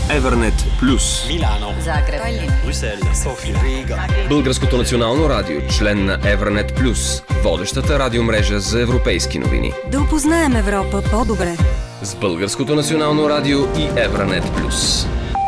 Евернет Плюс. Милано, Загреб, Брюсел, София, Рига. Българското национално радио, член на Евернет Плюс, водещата радиомрежа за европейски новини. Да опознаем Европа по-добре. С Българското национално радио и Евернет Плюс.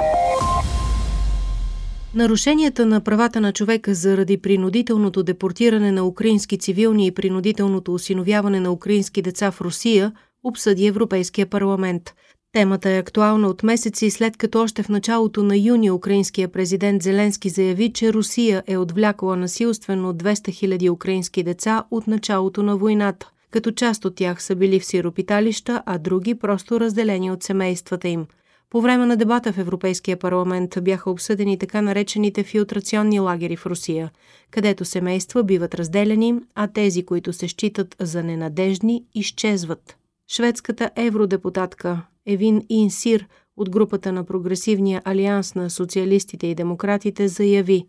Нарушенията на правата на човека заради принудителното депортиране на украински цивилни и принудителното осиновяване на украински деца в Русия обсъди Европейския парламент. Темата е актуална от месеци, след като още в началото на юни украинският президент Зеленски заяви, че Русия е отвлякла насилствено 200 000 украински деца от началото на войната, като част от тях са били в сиропиталища, а други просто разделени от семействата им. По време на дебата в Европейския парламент бяха обсъдени така наречените филтрационни лагери в Русия, където семейства биват разделени, а тези, които се считат за ненадежни, изчезват. Шведската евродепутатка Евин Инсир от групата на Прогресивния алианс на социалистите и демократите заяви: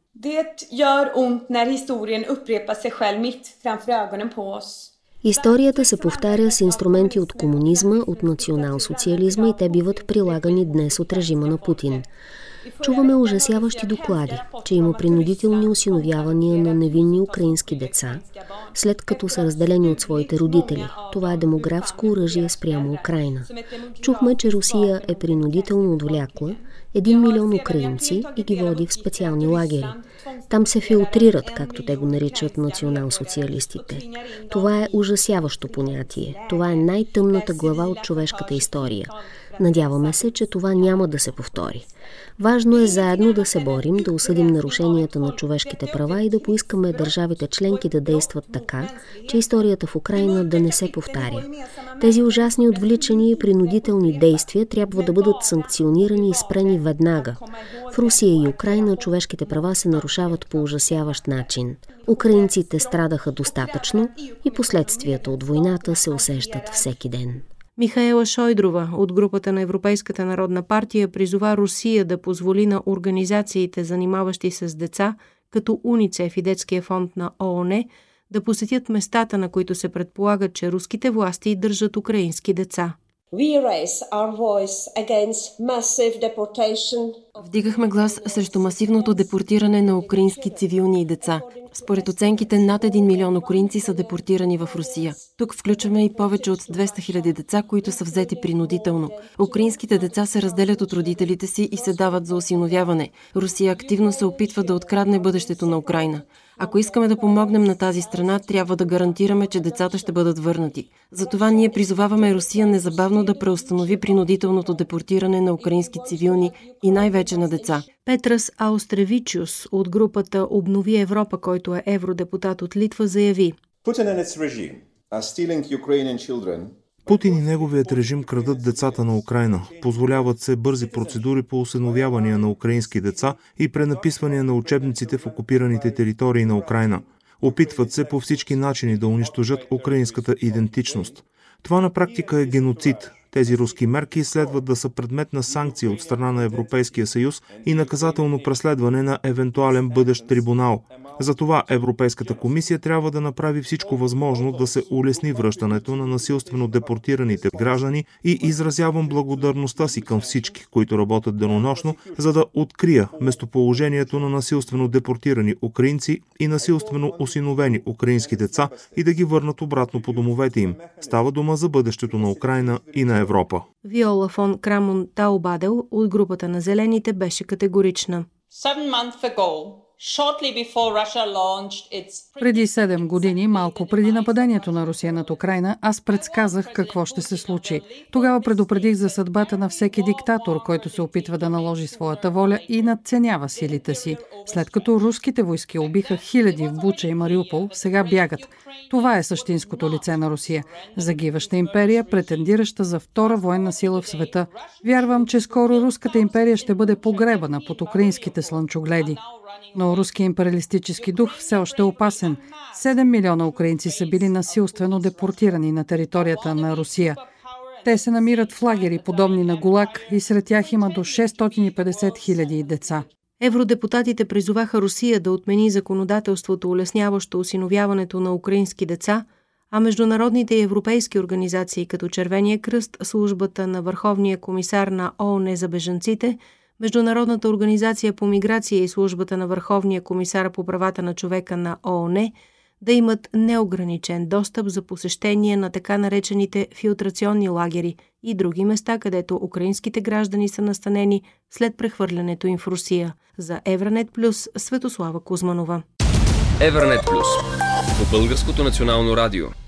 Историята се повтаря с инструменти от комунизма, от национал-социализма и те биват прилагани днес от режима на Путин. Чуваме ужасяващи доклади, че има принудителни осиновявания на невинни украински деца, след като са разделени от своите родители. Това е демографско оръжие спрямо Украйна. Чухме, че Русия е принудително отвлякла 1 милион украинци и ги води в специални лагери. Там се филтрират, както те го наричат национал-социалистите. Това е ужасяващо понятие. Това е най-тъмната глава от човешката история. Надяваме се, че това няма да се повтори. Важно е заедно да се борим, да осъдим нарушенията на човешките права и да поискаме държавите членки да действат така, че историята в Украйна да не се повтаря. Тези ужасни отвличани и принудителни действия трябва да бъдат санкционирани и спрени веднага. В Русия и Украйна човешките права се нарушават по ужасяващ начин. Украинците страдаха достатъчно и последствията от войната се усещат всеки ден. Михаела Шойдрова от групата на Европейската народна партия призова Русия да позволи на организациите, занимаващи се с деца, като УНИЦЕФ и Детския фонд на ООН, да посетят местата, на които се предполага, че руските власти държат украински деца. Вдигахме глас срещу масивното депортиране на украински цивилни и деца. Според оценките, над 1 милион украинци са депортирани в Русия. Тук включваме и повече от 200 000 деца, които са взети принудително. Украинските деца се разделят от родителите си и се дават за осиновяване. Русия активно се опитва да открадне бъдещето на Украйна. Ако искаме да помогнем на тази страна, трябва да гарантираме, че децата ще бъдат върнати. Затова ние призоваваме Русия незабавно да преустанови принудителното депортиране на украински цивилни и най-вече на деца. Петрас Аустревичус от групата Обнови Европа, който е евродепутат от Литва, заяви: Путин и неговият режим крадат децата на Украйна. Позволяват се бързи процедури по осиновявания на украински деца и пренаписвания на учебниците в окупираните територии на Украйна. Опитват се по всички начини да унищожат украинската идентичност. Това на практика е геноцид. Тези руски мерки следват да са предмет на санкции от страна на Европейския съюз и наказателно преследване на евентуален бъдещ трибунал. Затова Европейската комисия трябва да направи всичко възможно да се улесни връщането на насилствено депортираните граждани и изразявам благодарността си към всички, които работят денонощно, за да открия местоположението на насилствено депортирани украинци и насилствено осиновени украински деца и да ги върнат обратно по домовете им. Става дума за бъдещето на Украйна и на Европа. Виола фон Крамон Таубадел от групата на Зелените беше категорична. Преди 7 години, малко преди нападението на Русия над Украйна, аз предсказах какво ще се случи. Тогава предупредих за съдбата на всеки диктатор, който се опитва да наложи своята воля и надценява силите си. След като руските войски убиха хиляди в Буча и Мариупол, сега бягат. Това е същинското лице на Русия. Загиваща империя, претендираща за втора военна сила в света. Вярвам, че скоро руската империя ще бъде погребана под украинските слънчогледи. Но руският империалистически дух все още е опасен. 7 милиона украинци са били насилствено депортирани на територията на Русия. Те се намират в лагери, подобни на ГУЛАГ, и сред тях има до 650 хиляди деца. Евродепутатите призоваха Русия да отмени законодателството, улесняващо осиновяването на украински деца, а международните и европейски организации като Червения кръст, службата на Върховния комисар на ООН за бежанците, Международната организация по миграция и службата на Върховния комисар по правата на човека на ООН да имат неограничен достъп за посещение на така наречените филтрационни лагери и други места, където украинските граждани са настанени след прехвърлянето им в Русия. За Евранет Плюс Светослава Кузманова. Евранет Плюс по Българското национално радио.